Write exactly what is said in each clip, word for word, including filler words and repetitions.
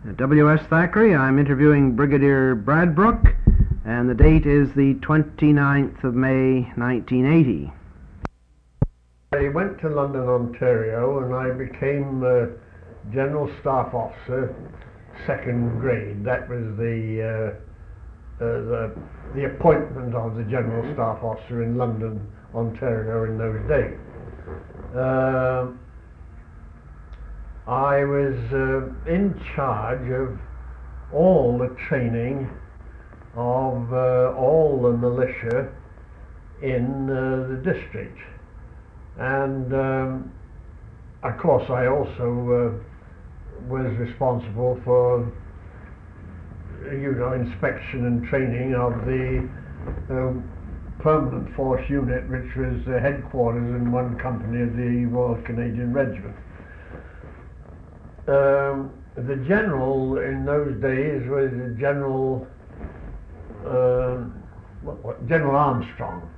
W S Thackeray. I'm interviewing Brigadier Bradbrook, and the date is the twenty-ninth of May, nineteen eighty. I went to London, Ontario, and I became uh, General Staff Officer, second grade. That was the, uh, uh, the the appointment of the General Staff Officer in London, Ontario in those days. Uh, I was uh, in charge of all the training of uh, all the militia in uh, the district. And um, of course I also uh, was responsible for, you know, inspection and training of the uh, permanent force unit, which was the headquarters in one company of the Royal Canadian Regiment. Um, the general in those days was General uh, what, what, General Armstrong,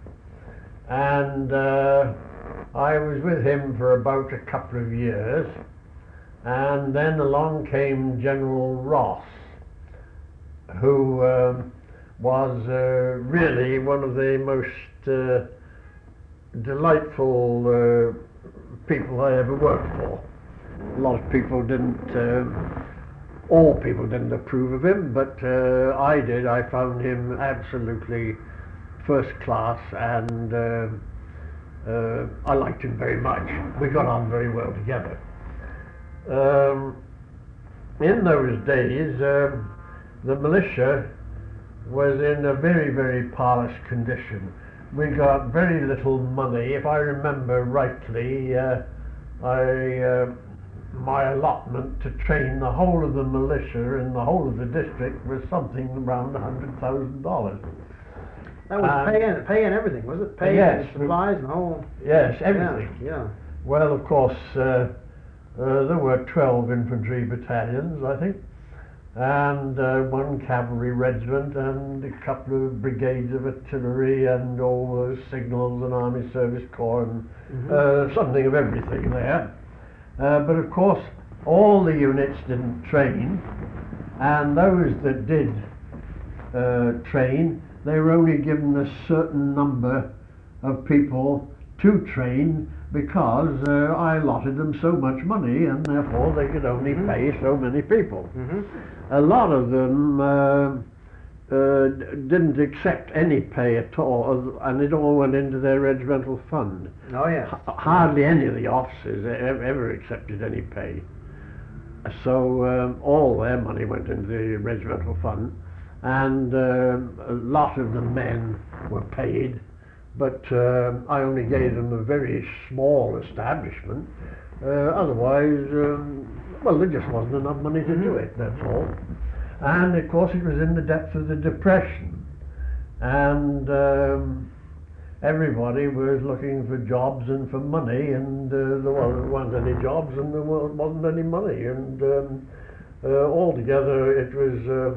and uh, I was with him for about a couple of years, and then along came General Ross, who um, was uh, really one of the most uh, delightful uh, people I ever worked for. A lot of people didn't, uh, all people didn't approve of him, but uh, I did. I found him absolutely first class, and uh, uh, I liked him very much. We got on very well together. Um, in those days, um, the militia was in a very, very parlous condition. We got very little money. If I remember rightly, uh, I uh, my allotment to train the whole of the militia in the whole of the district was something around a hundred thousand dollars. That was um, pay and pay and everything, was it? Pay yes, and supplies and the whole. Yes, everything. Yeah. yeah. Well, of course, uh, uh, there were twelve infantry battalions, I think, and uh, one cavalry regiment, and a couple of brigades of artillery, and all the signals and army service corps, and mm-hmm. uh, something of everything there. Uh, but of course, all the units didn't train, and those that did uh, train, they were only given a certain number of people to train, because uh, I allotted them so much money, and therefore they could only mm-hmm. pay so many people. Mm-hmm. A lot of them uh, uh, didn't accept any pay at all, and it all went into their regimental fund. Oh yeah. H- hardly any of the officers ever, ever accepted any pay. So um, all their money went into the regimental fund, and uh, a lot of the men were paid, but uh, I only gave them a very small establishment. Uh, otherwise, um, well, there just wasn't enough money to do it, that's all. And of course it was in the depth of the Depression, and um, everybody was looking for jobs and for money, and uh, there weren't any jobs and there wasn't any money, and um, uh, altogether it was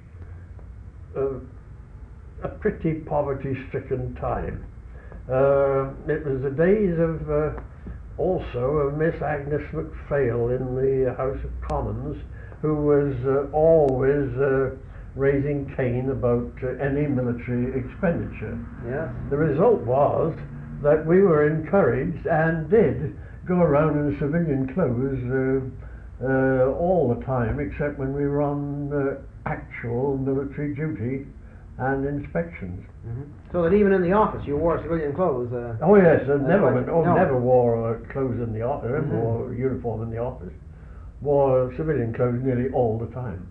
uh, a, a pretty poverty-stricken time. Uh, it was the days of uh, also of Miss Agnes MacPhail in the House of Commons, who was uh, always uh, raising Cain about uh, any military expenditure. Yeah. The result was that we were encouraged and did go around in civilian clothes uh, uh, all the time, except when we were on uh, actual military duty and inspections. Mm-hmm. So that even in the office you wore civilian clothes? Uh, oh yes, I uh, never went, oh, no. never wore uh, clothes in the office, mm-hmm. never wore uniform in the office. Wore civilian clothes nearly all the time.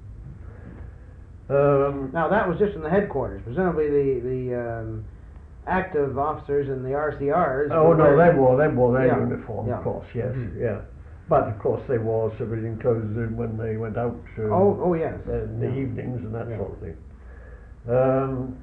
Um, now that was just in the headquarters. Presumably the the um, active officers in the R C Rs. Oh no, they wore they wore their yeah. uniform, yeah. of course, yes, mm-hmm. yeah. But of course they wore civilian clothes when they went out. Uh, oh, oh yes. In the yeah. evenings and that yeah. sort of thing. Um,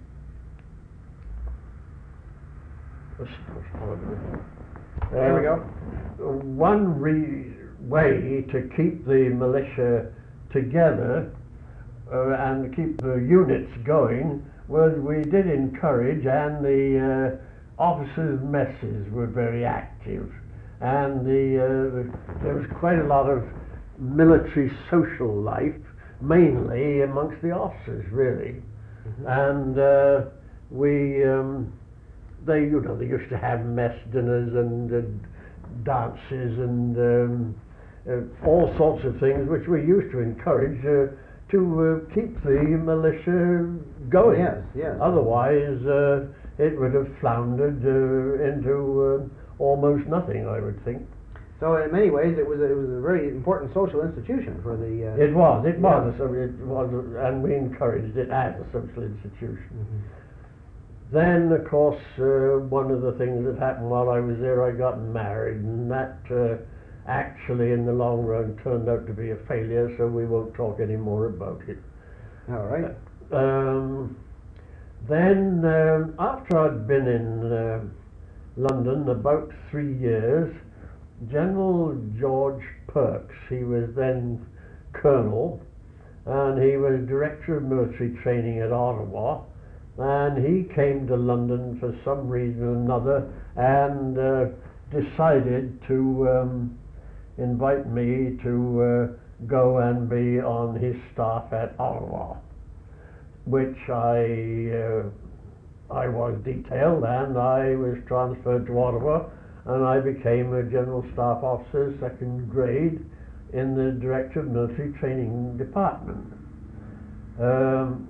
there we go. One re- way to keep the militia together uh, and keep the units going was we did encourage, and the uh, officers' messes were very active, and the, uh, the there was quite a lot of military social life mainly amongst the officers, really. Mhm. And uh, we, um, they, you know, they used to have mess dinners and uh, dances and um, uh, all sorts of things which we used to encourage uh, to uh, keep the militia going. Yes, yes. Otherwise, uh, it would have floundered uh, into uh, almost nothing, I would think. So in many ways, it was a, it was a very important social institution for the. Uh, It was, it was, yeah. a, so- it was, a, and we encouraged it as a social institution. Mhm. Then, of course, uh, one of the things that happened while I was there, I got married, and that uh, actually, in the long run, turned out to be a failure. So we won't talk any more about it. All right. Um, then, um, after I'd been in uh, London about three years, General George Perks, he was then Colonel, and he was Director of Military Training at Ottawa, and he came to London for some reason or another and uh, decided to um, invite me to uh, go and be on his staff at Ottawa, which I uh, I was detailed, and I was transferred to Ottawa, and I became a General Staff Officer, second grade, in the Director of Military Training Department. Um,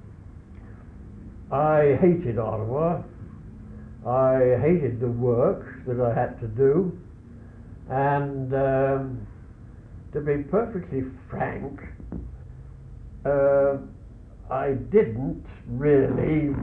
I hated Ottawa. I hated the work that I had to do, and um, to be perfectly frank, uh, I didn't really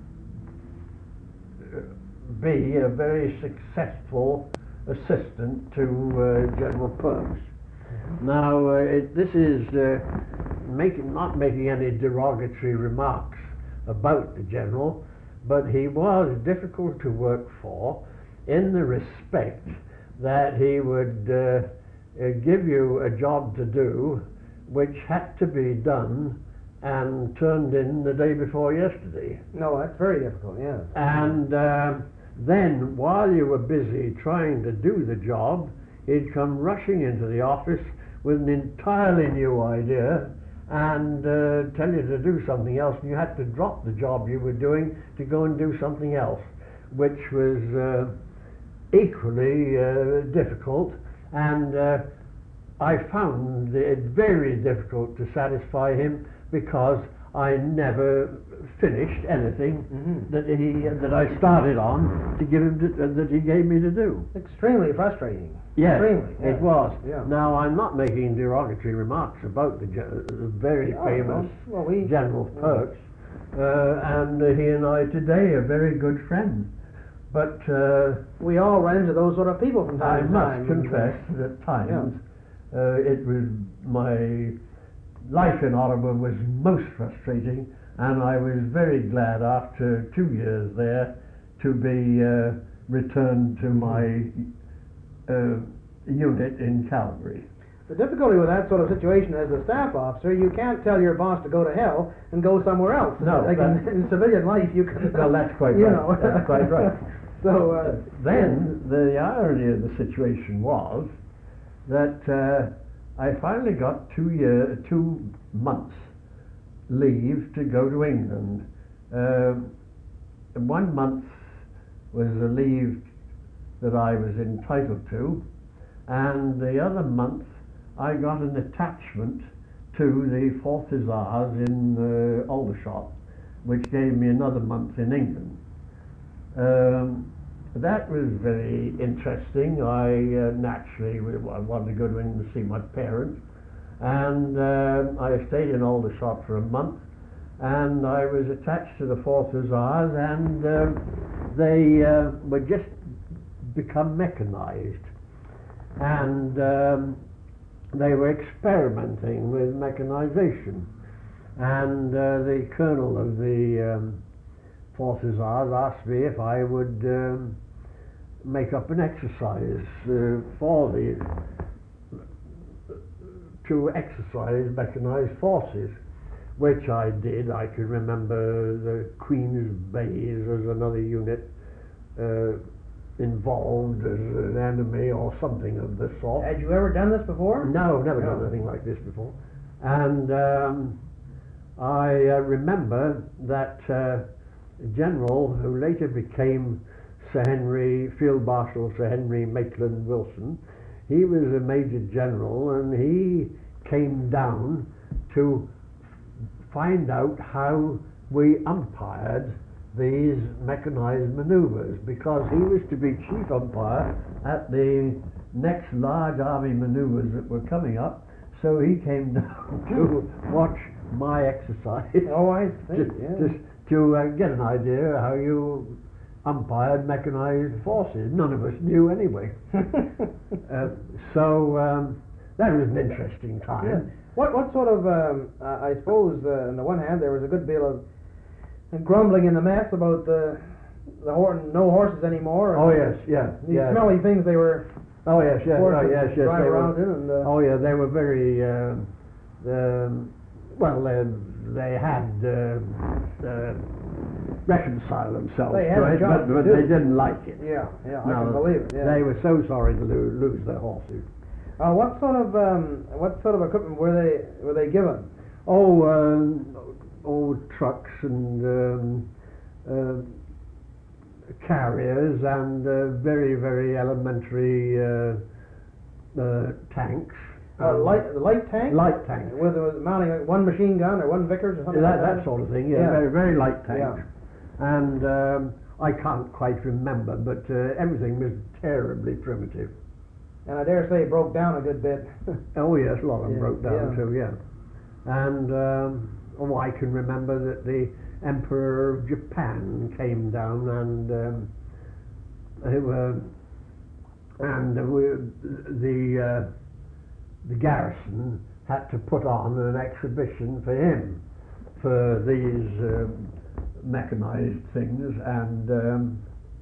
be a very successful assistant to uh, General Perks. Mm-hmm. Now, uh, it, this is uh, making, not making any derogatory remarks about the General, but he was difficult to work for in the respect that he would uh, uh, give you a job to do which had to be done and turned in the day before yesterday. No, that's very difficult. Yeah. And uh, then, while you were busy trying to do the job, he'd come rushing into the office with an entirely new idea and uh, tell you to do something else, and you had to drop the job you were doing to go and do something else, which was uh, equally uh, difficult. And uh, I found it very difficult to satisfy him, because I never finished anything Mhm. that he that I started on to give him to, uh, that he gave me to do. Extremely frustrating. Yes, Extremely. Yeah. it was. Yeah. Now, I'm not making derogatory remarks about the, ge- the very Oh, famous well, we- General yeah. Perks, uh, and uh, he and I today are very good friends. But uh, We all run into those sort of people from I time to must time. confess that at times uh, it was my life in Ottawa was most frustrating, and I was very glad after two years there to be uh, returned to my uh, unit in Calgary. The difficulty with that sort of situation as a staff officer, you can't tell your boss to go to hell and go somewhere else. No, Like in, that- in civilian life, you can. Well, that's quite you right. know. That's quite right. So uh, Then the irony of the situation was that uh, I finally got two year, two months leave to go to England. Uh, one month was the leave that I was entitled to, and the other month I got an attachment to the Fourth Hussars in uh, Aldershot, which gave me another month in England. Um, that was very interesting. I uh, naturally I wanted to go to England to see my parents, and uh, I stayed in Aldershot for a month, and I was attached to the Fourth Hussars, and uh, they uh, were just become mechanized, and um, they were experimenting with mechanization, and uh, the colonel of the um, Fourth Hussars asked me if I would um, make up an exercise uh, for the to exercise mechanized forces, which I did. I can remember the Queen's Bays as another unit uh, involved as an enemy or something of the sort. had you ever done this before? No, never No. done anything like this before. And um, I uh, remember that uh, general who later became Sir Henry, Field Marshal Sir Henry Maitland Wilson, he was a Major General, and he came down to find out how we umpired these mechanized maneuvers, because he was to be chief umpire at the next large army maneuvers that were coming up. So he came down to watch my exercise. Oh, I see. Just, Yeah. just to uh, get an idea how you umpired mechanized forces. None of us knew anyway. uh, so um, that was an interesting time. Yeah. What what sort of um, uh, I suppose uh, on the one hand there was a good deal of grumbling in the mess about the the hor- no horses anymore. Oh yes, yeah, These yeah. smelly things they were Oh yes, yes, forced oh, to yes, yes. drive they around were, in. And, uh, oh yeah, they were very. Uh, um, well, they, they had uh, uh, reconciled themselves They had to a it, job but, to but do. they didn't like it. yeah, yeah, I No, can believe it. Yeah. They were so sorry to lose, lose their horses. Uh, what sort of um, what sort of equipment were they were they given? Oh, um, old trucks and um, uh, carriers and uh, very, very elementary uh, uh, tanks. Uh, Um, light light tank. light tanks. With, with mounting like one machine gun or one Vickers or something that, like that. that sort of thing, yeah, Yeah. very, very light tanks. Yeah. And um, I can't quite remember, but uh, everything was terribly primitive. And I dare say it broke down a good bit. Oh yes, a lot of them Yeah, broke down yeah. too, yeah. And um, oh, I can remember that the Emperor of Japan came down, and um, they were, and we, the uh, the garrison had to put on an exhibition for him for these um, mechanized things, and um,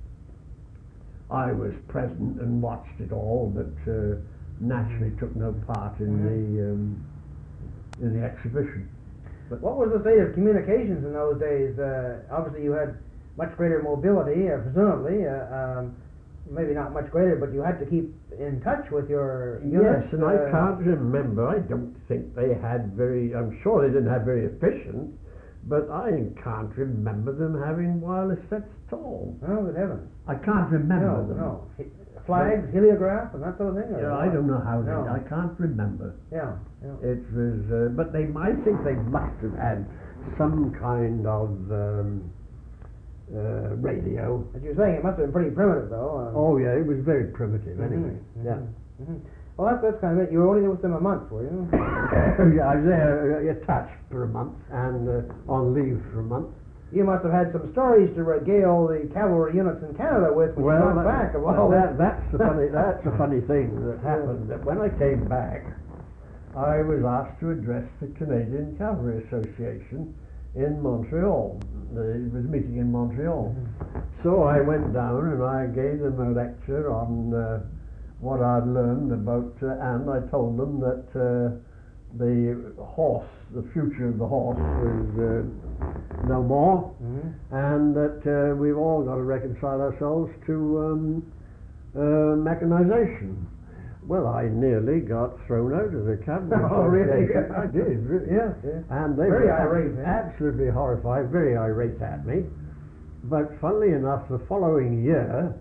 I was present and watched it all, but uh, naturally took no part in Mhm. the um, in the exhibition. What was the state of communications in those days? Uh, obviously, you had much greater mobility, uh, presumably. Uh, um, maybe not much greater, but you had to keep in touch with your units. Yes, and uh, I can't remember. I don't think they had very. I'm sure they didn't have very efficient, but I can't remember them having wireless sets at all. Oh, good heavens! I can't remember No, them. no. He- Flags, heliograph, and that sort of thing. or Yeah, I what? don't know how they. No. I can't remember. Yeah, yeah. It was, uh, but they. I think they must have had some kind of um, uh, radio. As you're saying, it must have been pretty primitive, though. Um, Oh yeah, it was very primitive mhm, anyway. mhm, Yeah. mhm. Well, that's that's kind of it. You were only with them a month, were you? Yeah, I was there uh, attached for a month and uh, on leave for a month. You must have had some stories to regale the cavalry units in Canada with when you got that, back. Of that, all that, that's the funny. That's the funny thing that happened. That when I came back, I was asked to address the Canadian Cavalry Association in Montreal. It was meeting in Montreal. So I went down and I gave them a lecture on uh, what I'd learned about, uh, and I told them that uh, the horse, the future of the horse, was uh, no more, Mhm. and that uh, we've all got to reconcile ourselves to um, uh, mechanization. Well, I nearly got thrown out of the cabinet. Oh, really? Association. I did, really. Yeah, yeah. And they Very were irate, eh? absolutely horrified, very irate at me. But funnily enough, the following year,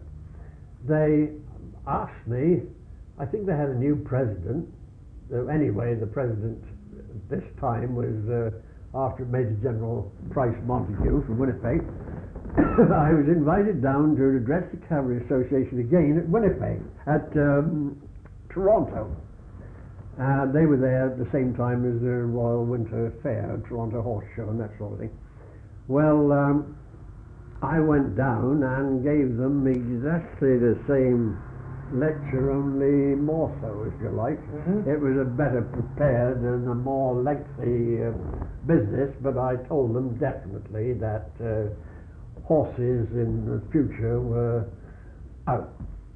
they asked me, I think they had a new president. Uh, anyway, the president this time was uh, after Major General Price Montague from Winnipeg. I was invited down to address the Cavalry Association again at Winnipeg, at um, Toronto. And they were there at the same time as the Royal Winter Fair, Toronto Horse Show and that sort of thing. Well, um, I went down and gave them exactly the same lecture, only more so, if you like. Mhm. It was a better prepared and a more lengthy uh, business, but I told them definitely that uh, horses in the future were out.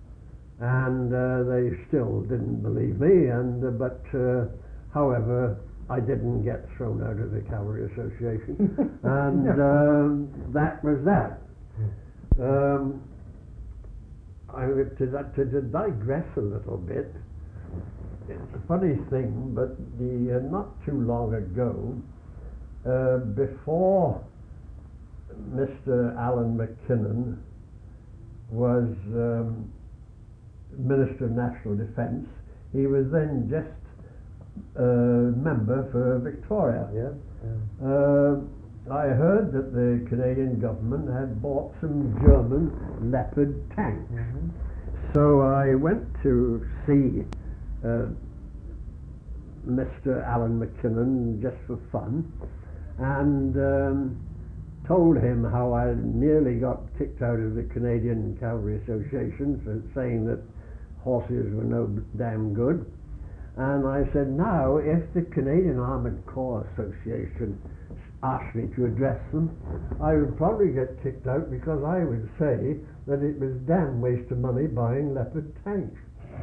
And uh, they still didn't believe me, and uh, but uh, however, I didn't get thrown out of the Cavalry Association, and um, that was that. Um, I, to, to, to digress a little bit, it's a funny thing, but the, uh, not too long ago, uh, before Mister Alan McKinnon was um, Minister of National Defence, he was then just uh, member for Victoria. Yeah. yeah. Uh, I heard that the Canadian government had bought some German Leopard tanks. Mm-hmm. So I went to see uh, Mister Alan McKinnon just for fun, and um, told him how I nearly got kicked out of the Canadian Cavalry Association for saying that horses were no damn good. And I said, now, if the Canadian Armoured Corps Association asked me to address them, I would probably get kicked out because I would say that it was damn waste of money buying Leopard tanks.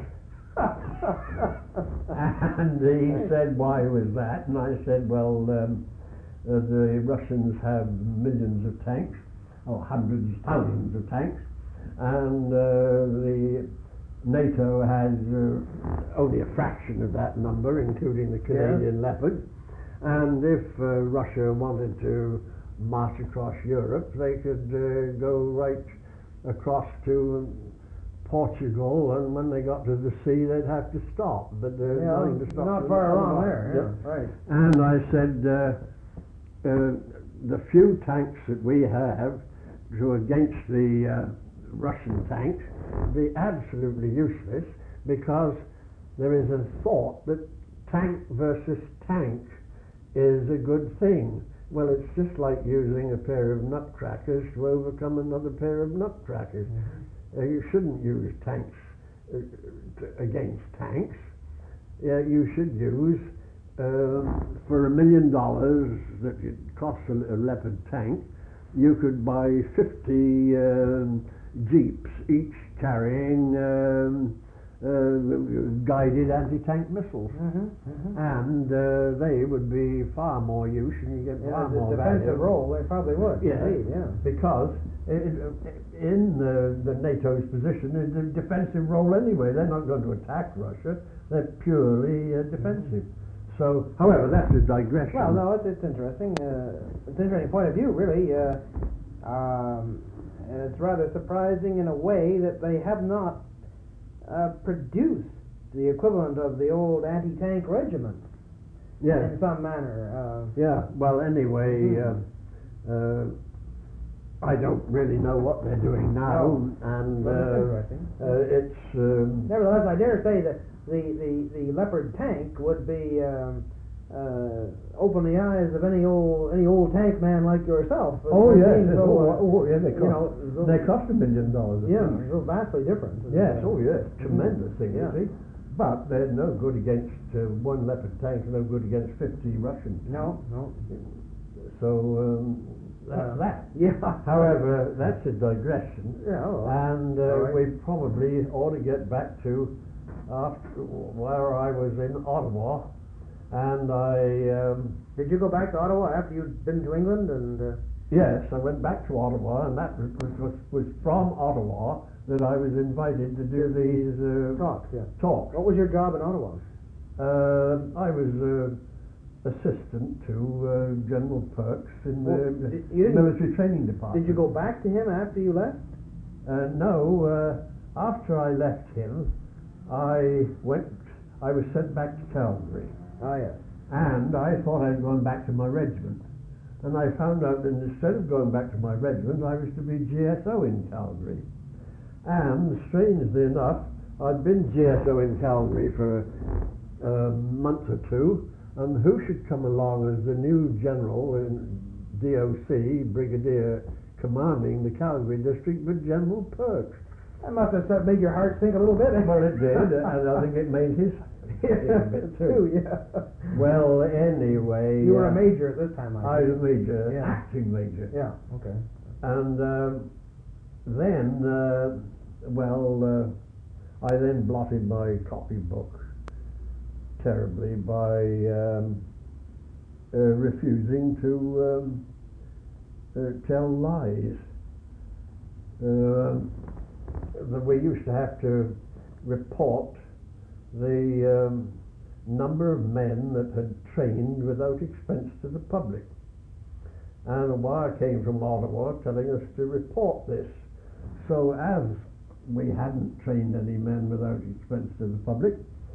And he said, why was that? And I said, well, um, uh, the Russians have millions of tanks, or hundreds, thousands of tanks, and uh, the NATO has uh, only a fraction of that number, including the Canadian yeah. Leopard. And if uh, Russia wanted to march across Europe, they could uh, go right across to Portugal, and when they got to the sea, they'd have to stop. But there's yeah, nothing to stop not them. far along there. Yeah. Yeah, right. And I said, uh, uh, the few tanks that we have to against the uh, Russian tanks be absolutely useless, because there is a thought that tank versus tank is a good thing. Well, it's just like using a pair of nutcrackers to overcome another pair of nutcrackers. Mm-hmm. Uh, you shouldn't use tanks uh, t- against tanks. Uh, you should use, um, for a million dollars that it costs a, a Leopard tank, you could buy fifty um, jeeps, each carrying um, uh, guided anti-tank missiles, mm-hmm, mm-hmm. and uh, they would be far more use, and you get yeah, far the more defensive value. role, they probably would. Yeah, Indeed, yeah. because it, in the, the NATO's position, it's a defensive role anyway. They're not going to attack Russia. They're purely uh, defensive. So, however, that's a digression. Well, no, it's, it's interesting. Uh, it's an interesting point of view, really. Uh, um, and it's rather surprising in a way that they have not uh, produced the equivalent of the old anti-tank regiment. Yes. In some manner. Uh, Yeah, well, anyway, Mhm. uh, uh, I don't really know what they're doing now, No. and Well, that's uh, interesting. uh, it's um, Nevertheless, I dare say that the, the, the Leopard tank would be um, uh, open the eyes of any old any old tank man like yourself. oh It yes, seems yes, so, oh, uh, oh yeah, they you cost know, so- they cost a million dollars. yeah, each. so vastly different. Yes, Uh, oh yes, mhm. tremendous thing, Yeah. you see. But they're no good against uh, one Leopard tank, no good against fifty Russians. No, no. So um, that's Uh, that. Yeah. However, that's a digression, Yeah. Oh, and uh, all right. we probably ought to get back to after where I was in Ottawa, and I um, did you go back to Ottawa after you'd been to England? And uh, yes, I went back to Ottawa, and that was was, was from Ottawa that I was invited to do these uh, talks? Yeah. talks. What was your job in Ottawa? Uh, I was uh, assistant to uh, General Perks in Well, the did- you didn't- military training department. Did you go back to him after you left? Uh, no, uh, after I left him, I went, I was sent back to Calgary, Ah, yes. and I thought I'd gone back to my regiment. And I found out that instead of going back to my regiment, I was to be G S O in Calgary. And strangely enough, I'd been G S O in Calgary for a month or two, and who should come along as the new general in D O C, Brigadier commanding the Calgary district, but General Perks. That must have set- made your heart sink a little bit. Well, it did, and I think it made his Yeah, a bit too, too. yeah. Well, anyway, You were a uh, major at this time, I I was think. a major, Yeah. acting major, Yeah, okay. and um, then, uh, well, uh, I then blotted my copybook terribly by um, uh, refusing to um, uh, tell lies. Um, that we used to have to report the um, number of men that had trained without expense to the public. And a wire came from Ottawa telling us to report this. So as we hadn't trained any men without expense to the public,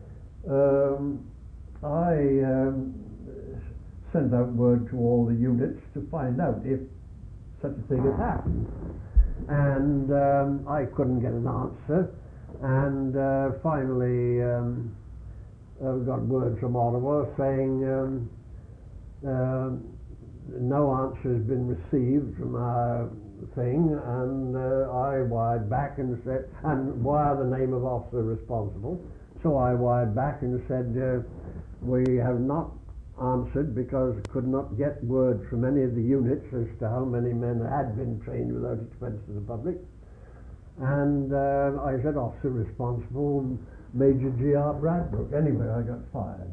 um, I um, sent out word to all the units to find out if such a thing had happened. And um, I couldn't get an answer. And uh, finally um, uh, we got word from Ottawa saying um, uh, no answer has been received from our thing, and uh, I wired back and said, and wire the name of officer responsible. So I wired back and said, uh, we have not answered because could not get word from any of the units as to how many men had been trained without expense to the public. And uh, I said, officer responsible, Major G R Bradbrook. Anyway, I got fired.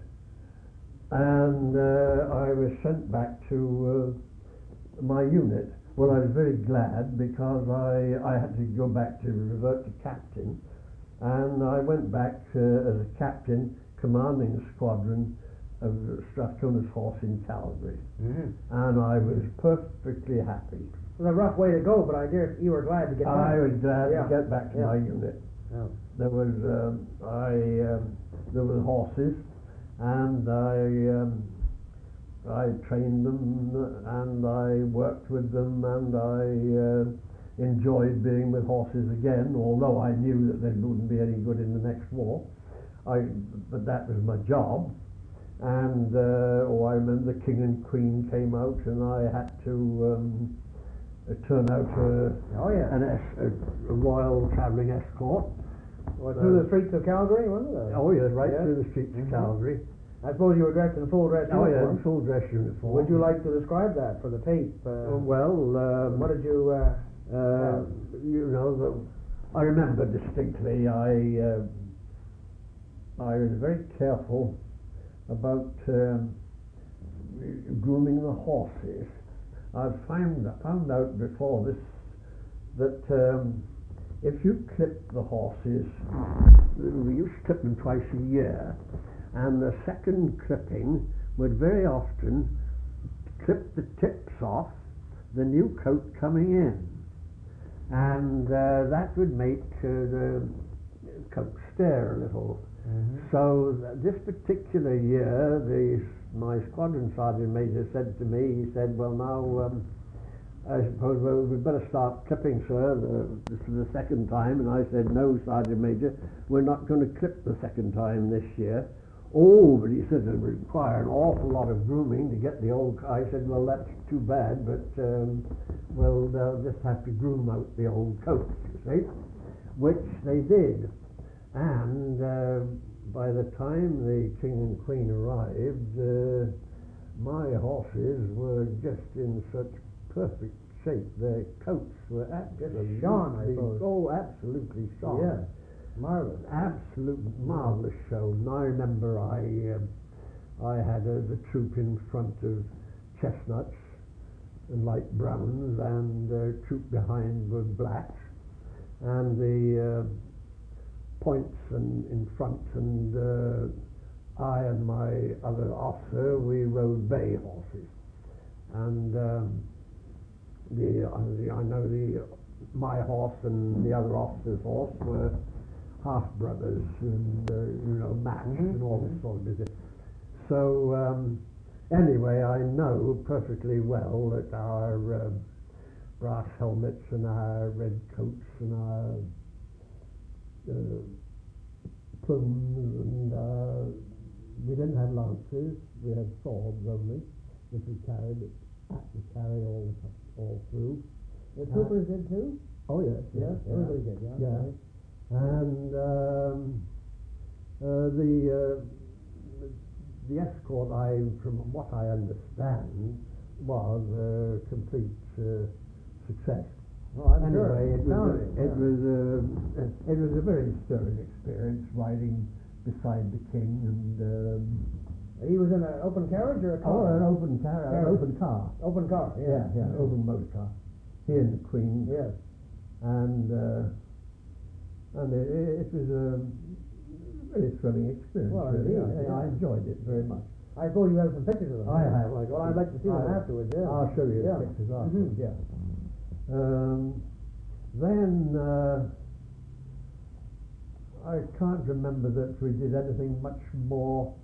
And uh, I was sent back to uh, my unit. Well, I was very glad because I, I had to go back to revert to captain, and I went back uh, as a captain commanding a squadron of Strathcona's Horse in Calgary. Mm-hmm. And I was perfectly happy. It was a rough way to go, but I dare you were glad to get back. I was glad Yeah. to get back to Yeah. my unit. Yeah. There was um, I um, there were horses, and I um, I trained them, and I worked with them, and I uh, enjoyed being with horses again. Although I knew that they wouldn't be any good in the next war, I but that was my job. And uh, oh, I remember the King and Queen came out, and I had to um, uh, turn out a, Oh yeah. an es- a, a royal travelling escort. Well, through the streets of Calgary, wasn't it? Oh yes, right Yeah. through the streets Mhm. of Calgary. I suppose you were dressed in full dress Oh yeah, uniform. in full dress uniform. Would you like to describe that for the tape? Oh, Uh, well, um, what did you? Uh, uh, you know, the, I remember distinctly. I uh, I was very careful about um, grooming the horses. I found found out before this that um, if you clip the horses, we used to clip them twice a year, and the second clipping would very often clip the tips off the new coat coming in, and uh, that would make uh, the coat stare a little. Mhm. So th- this particular year, the my squadron sergeant major said to me, he said, "Well, now um, I suppose well, we'd better start clipping, sir, the, this is the second time." And I said, "No, Sergeant Major, we're not going to clip the second time this year." "Oh, but he said it would require an awful lot of grooming to get the old." I said, "Well, that's too bad, but um, well, they'll just have to groom out the old coats, you see," which they did. And uh, by the time the King and Queen arrived, uh, my horses were just in such perfect shape. Their coats were absolutely shone, I suppose. oh, absolutely shone. Yeah. Marvelous. Absolute marvelous show. And I remember I um, I had uh, the troop in front of chestnuts and light browns, and uh, troop behind were blacks, and the uh, points and in front, and uh, I and my other officer, we rode bay horses, and um, the, uh, the I know the my horse and the other officer's horse were half brothers, and uh, you know, matched Mhm. and all this sort of business. So um, anyway, I know perfectly well that our uh, brass helmets and our red coats and our uh, plumes, and uh, we didn't have lances, we had swords only, which we carried, had to carry all the, all through. The troopers did too? Oh yes, Yeah, yes, everybody did, yeah. yeah. Right. And um, uh, the uh, the escort, I, from what I understand, was a complete uh, success. Oh, I'm Anyway, sure. it was, Sounded a, it, it, yeah. was a, it was a very stirring experience, riding beside the king, and um, He was in an open carriage or a oh, car? an open car, an Carriage. open car, Open car, yeah, yeah. yeah, open motor car. He and the queen, Yes. and uh, and it, it was a really thrilling experience. Well, really. indeed, I, I yeah. enjoyed it very much. I suppose you have some pictures of them. I yeah? have. I Well, I'd like to see them I- afterwards, yeah. I'll show you Yeah. the pictures Mhm. afterwards, yeah. Um, then uh, I can't remember that we did anything much more.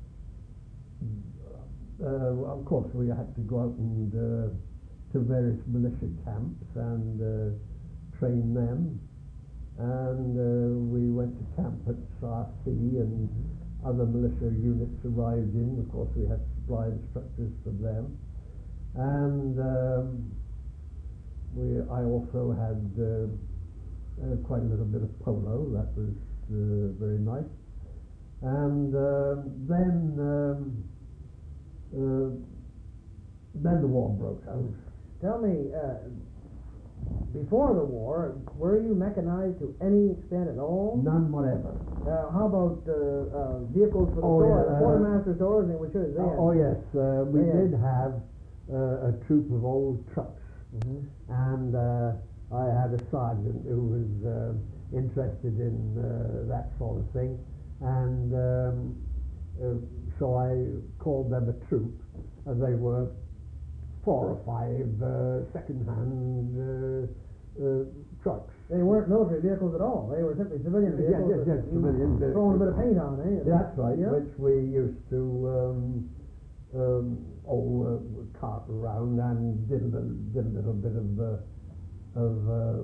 Uh, well, of course, we had to go out and uh, to various militia camps and uh, train them, and uh, we went to camp at Sartee, and other militia units arrived in. Of course, we had supply instructors for them, and um, we. I also had uh, uh, quite a little bit of polo. That was uh, very nice, and uh, then. Um, Uh, then the war broke out. Tell me, uh, before the war, were you mechanized to any extent at all? None whatever. Uh, how about uh, uh, vehicles for the Oh, store, yeah, the uh, quartermaster stores? And which is they had- Oh, oh yes, uh, we They had- did have uh, a troop of old trucks, Mhm. and uh, I had a sergeant who was uh, interested in uh, that sort of thing, and um, uh, so I called them a troop, and they were four or five uh, second-hand uh, uh, trucks. They weren't military vehicles at all. They were simply civilian Yeah, vehicles. yes, that yes, you civilian vehicles. Throwing a bit of paint on, eh? That's right, Yeah. which we used to um, um, oh, uh, cart around and did a little, did a little bit of uh, of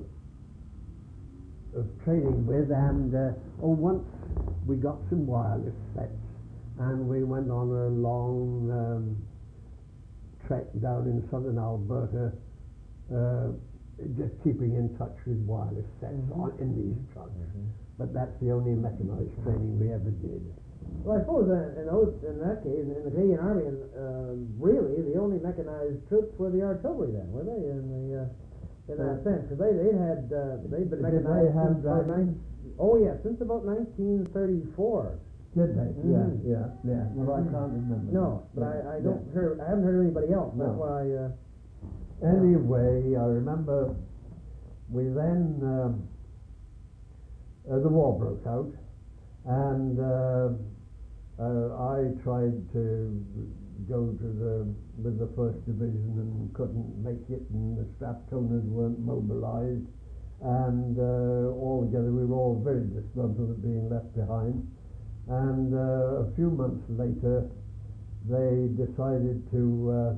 uh, of training with, and uh, oh, once we got some wireless sets, and we went on a long um, trek down in southern Alberta, uh, just keeping in touch with wireless sets Mhm. on, in these trucks. But that's the only mechanized training we ever did. Well, I suppose uh, in, those, in that case, in the Canadian Army, and uh, really the only mechanized troops were the artillery then, were they? In the uh, in that Uh, sense, because they they'd had uh, they'd been Did they mechanized have since about dragons? nine, oh yeah, since about nineteen thirty-four. Did they? Mhm. Yeah, yeah, yeah. Well, I Mhm. can't remember. No, but Yeah, I, I yeah. don't hear I haven't heard of anybody else. That's No. why. Uh, Anyway, I remember we then um, uh, the war broke out, and uh, uh, I tried to go to the with the first division and couldn't make it, and the Strathconers weren't mobilised, and uh, altogether we were all very disgruntled at being left behind. And uh, a few months later, they decided to uh,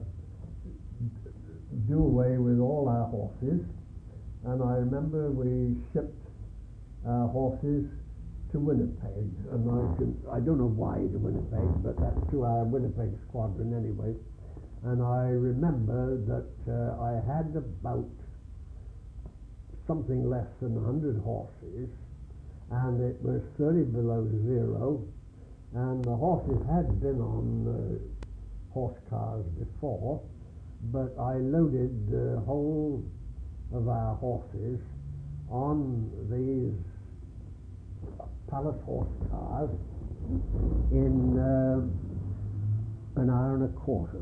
do away with all our horses, and I remember we shipped our horses to Winnipeg, and I can, I don't know why to Winnipeg, but that's to our Winnipeg squadron anyway. And I remember that uh, I had about something less than a hundred horses, and it was thirty below zero, and the horses had been on uh, horse cars before, but I loaded the whole of our horses on these palace horse cars in uh, an hour and a quarter.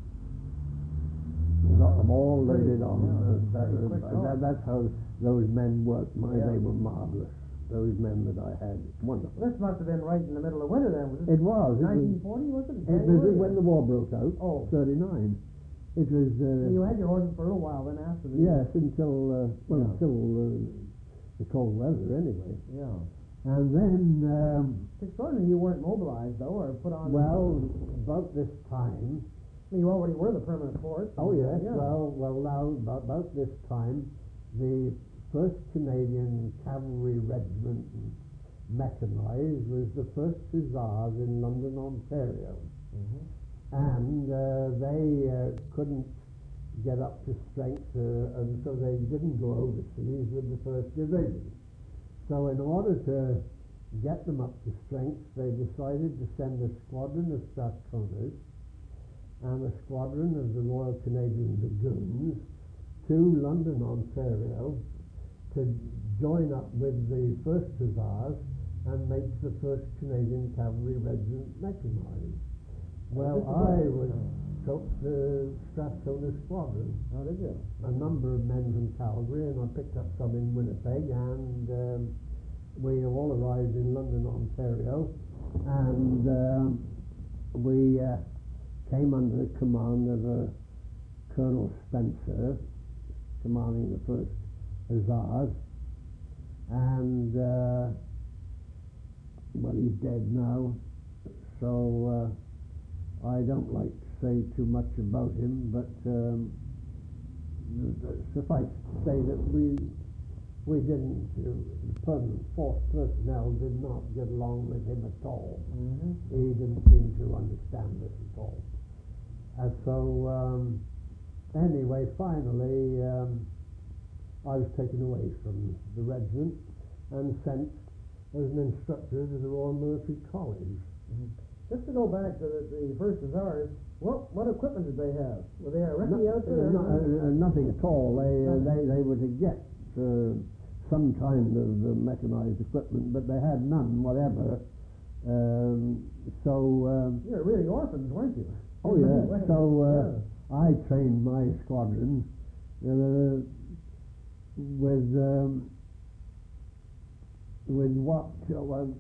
Got them all loaded on. Uh, that, Very quick uh, going. that, that's how those men worked. My, Yeah. They were marvelous. Those men that I had, wonderful. this must have been right in the middle of winter then. Was it? It was. It was, nineteen forty was it? it was January? when the war broke out. Oh. thirty-nine. It was. Uh, You had your horses for a little while then after the. yes, until uh, well, Yeah. until uh, the cold weather anyway. Yeah. And then, um, It's extraordinary you weren't mobilized though, or put on. well, about this time. I mean, you already were the permanent force. Oh yes. Yeah. Well, well, now about, about this time, the first Canadian Cavalry Regiment mechanized was the first Hussars in London, Ontario, Mhm. and uh, they uh, couldn't get up to strength, uh, and so they didn't go overseas with the first Division. So in order to get them up to strength, they decided to send a squadron of Strathconers and a squadron of the Royal Canadian Dragoons to London, Ontario, to join up with the first Hussars and make the first Canadian Cavalry Regiment mechanized. Well, I was took the Strathcona squadron, Oh, did you? a number of men from Calgary, and I picked up some in Winnipeg, and um, we all arrived in London, Ontario, and um, we uh, came under the command of uh, Colonel Spencer, commanding the first Hussars, and uh, well, he's dead now, so uh, I don't like to say too much about him, but um, suffice to say that we we didn't, uh, the permanent force personnel did not get along with him at all. Mm-hmm. He didn't seem to understand us at all. And so, um, anyway, finally, um, I was taken away from the regiment and sent as an instructor to the Royal Military College. Mm-hmm. Just to go back to the, the first Hussars, what what equipment did they have? Were they a recce No, outfit? uh, or no, uh, uh, nothing at all. They, uh, they, they were to get uh, some kind of uh, mechanized equipment, but they had none whatever. Um, so... Um, You were really orphans, weren't you? oh yeah, so uh, yeah. I trained my squadron uh, with um, with what uh, well,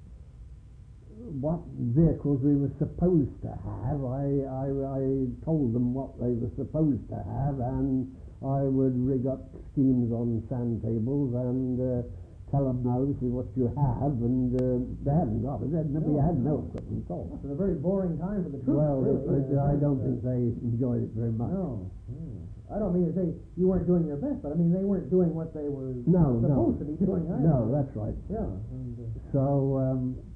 what vehicles we were supposed to have. I, I, I told them what they were supposed to have, and I would rig up schemes on sand tables and uh, tell them, now this is what you have, and uh, they hadn't got it. They, we had no equipment at all. It was a very boring time for the troops. Well, really. it, I don't think they enjoyed it very much. No. Hmm. I don't mean to say you weren't doing your best, but I mean they weren't doing what they were No, no. supposed to be doing either. No, that's right. Yeah. And, uh, So um,